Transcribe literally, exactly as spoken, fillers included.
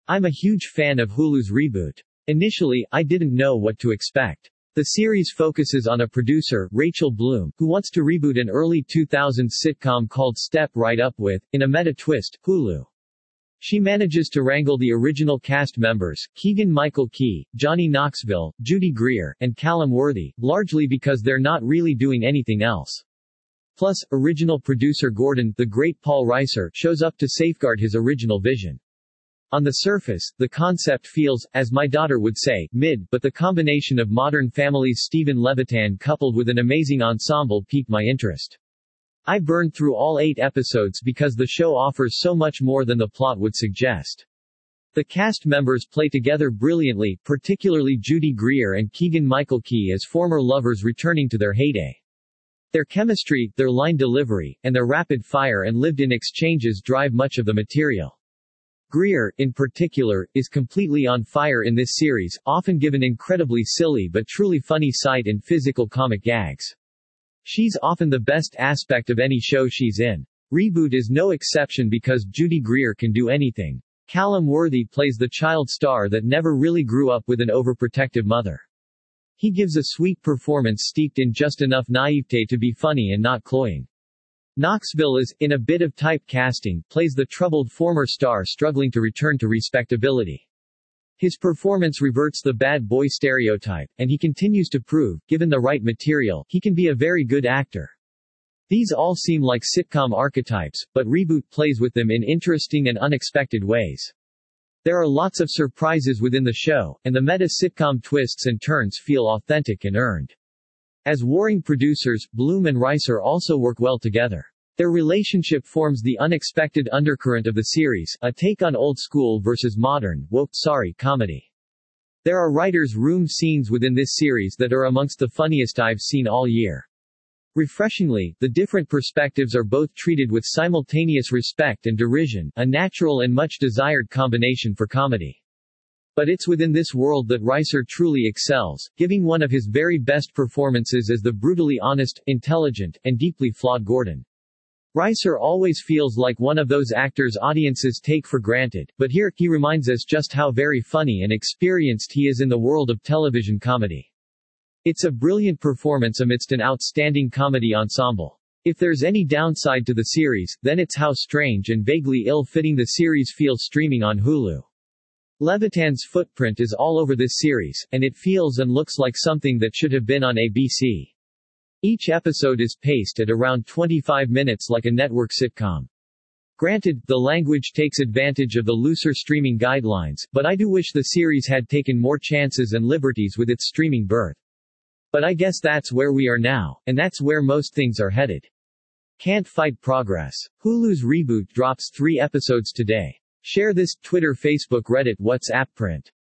I'm a huge fan of Hulu's reboot. Initially, I didn't know what to expect. The series focuses on a producer, Rachel Bloom, who wants to reboot an early two thousands sitcom called Step Right Up with, in a meta twist, Hulu. She manages to wrangle the original cast members, Keegan-Michael Key, Johnny Knoxville, Judy Greer, and Callum Worthy, largely because they're not really doing anything else. Plus, original producer Gordon, the great Paul Reiser, shows up to safeguard his original vision. On the surface, the concept feels, as my daughter would say, mid, but the combination of Modern Family's Stephen Levitan coupled with an amazing ensemble piqued my interest. I burned through all eight episodes because the show offers so much more than the plot would suggest. The cast members play together brilliantly, particularly Judy Greer and Keegan-Michael Key as former lovers returning to their heyday. Their chemistry, their line delivery, and their rapid-fire and lived-in exchanges drive much of the material. Greer, in particular, is completely on fire in this series, often given incredibly silly but truly funny sight and physical comic gags. She's often the best aspect of any show she's in. Reboot is no exception because Judy Greer can do anything. Callum Worthy plays the child star that never really grew up with an overprotective mother. He gives a sweet performance steeped in just enough naivete to be funny and not cloying. Knoxville is, in a bit of typecasting, plays the troubled former star struggling to return to respectability. His performance reverts the bad boy stereotype, and he continues to prove, given the right material, he can be a very good actor. These all seem like sitcom archetypes, but Reboot plays with them in interesting and unexpected ways. There are lots of surprises within the show, and the meta sitcom twists and turns feel authentic and earned. As warring producers, Bloom and Reiser also work well together. Their relationship forms the unexpected undercurrent of the series, a take on old-school versus modern, woke, sorry comedy. There are writers' room scenes within this series that are amongst the funniest I've seen all year. Refreshingly, the different perspectives are both treated with simultaneous respect and derision, a natural and much-desired combination for comedy. But it's within this world that Reiser truly excels, giving one of his very best performances as the brutally honest, intelligent, and deeply flawed Gordon. Reiser always feels like one of those actors audiences take for granted, but here, he reminds us just how very funny and experienced he is in the world of television comedy. It's a brilliant performance amidst an outstanding comedy ensemble. If there's any downside to the series, then it's how strange and vaguely ill-fitting the series feels streaming on Hulu. Levitan's footprint is all over this series, and it feels and looks like something that should have been on A B C. Each episode is paced at around twenty-five minutes like a network sitcom. Granted, the language takes advantage of the looser streaming guidelines, but I do wish the series had taken more chances and liberties with its streaming birth. But I guess that's where we are now, and that's where most things are headed. Can't fight progress. Hulu's Reboot drops three episodes today. Share this, Twitter, Facebook, Reddit, WhatsApp, print.